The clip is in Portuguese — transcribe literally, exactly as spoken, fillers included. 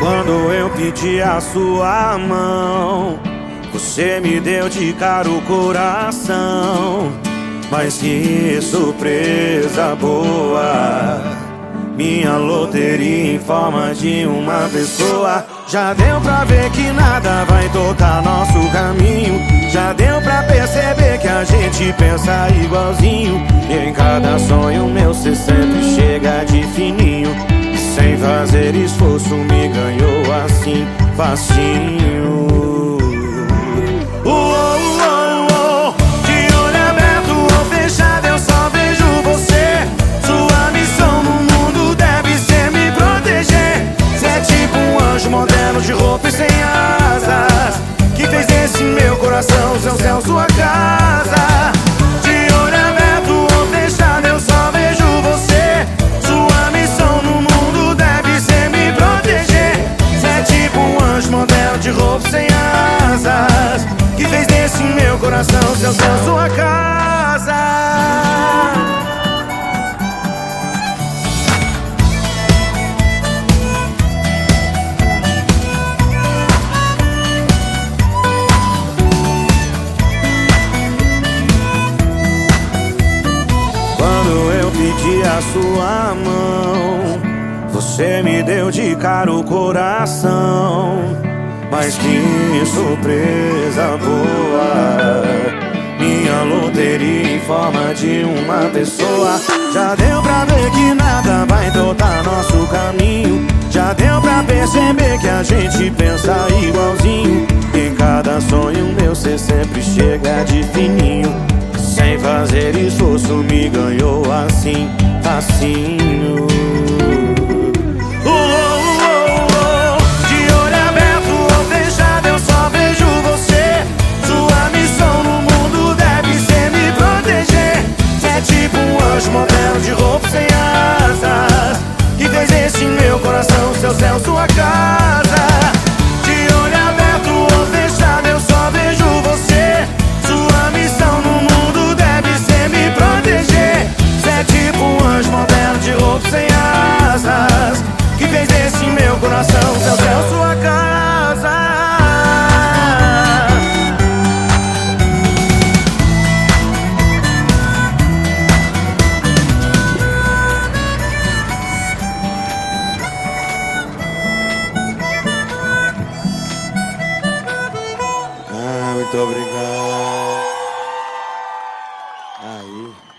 Quando eu pedi a sua mão, você me deu de cara o coração. Mas que surpresa boa, minha loteria em forma de uma pessoa. Já deu pra ver que nada vai tocar nosso caminho. Já deu pra perceber que a gente pensa igualzinho. E em cada sonho meu cê sempre chega de fininho. E sem fazer esforço me ganhou assim, facinho. Oh, oh, oh. De olho aberto ou fechado eu só vejo você. Sua missão no mundo deve ser me proteger. Cê é tipo um anjo moderno de roupa e sem asas, que fez desse meu coração seu céu, sua casa. De olho aberto ou fechado eu só vejo você. Sua missão no mundo deve ser me proteger. Cê é tipo um anjo moderno de roupa e sem asas, que fez desse meu coração seu céu, sua casa. Pedi a sua mão, você me deu de cara o coração. Mas que surpresa boa, minha loteria em forma de uma pessoa. Já deu pra ver que nada vai tocar nosso caminho. Já deu pra perceber que a gente pensa igualzinho. Em cada sonho meu cê sempre chega de fininho. Sem fazer esforço me ganhou assim, facinho. Oh, oh, oh, oh. De olho aberto ou fechado eu só vejo você. Sua missão no mundo deve ser me proteger. Cê é tipo um anjo moderno de roupa sem asas, que fez esse meu coração seu céu, sua casa. De olho aberto ou fechado eu só vejo você. Sua missão no mundo deve ser me proteger. Cê é tipo um anjo moderno de roupa sem asas, que fez desse meu coração seu céu, sua casa. Ah, muito obrigado. Aí.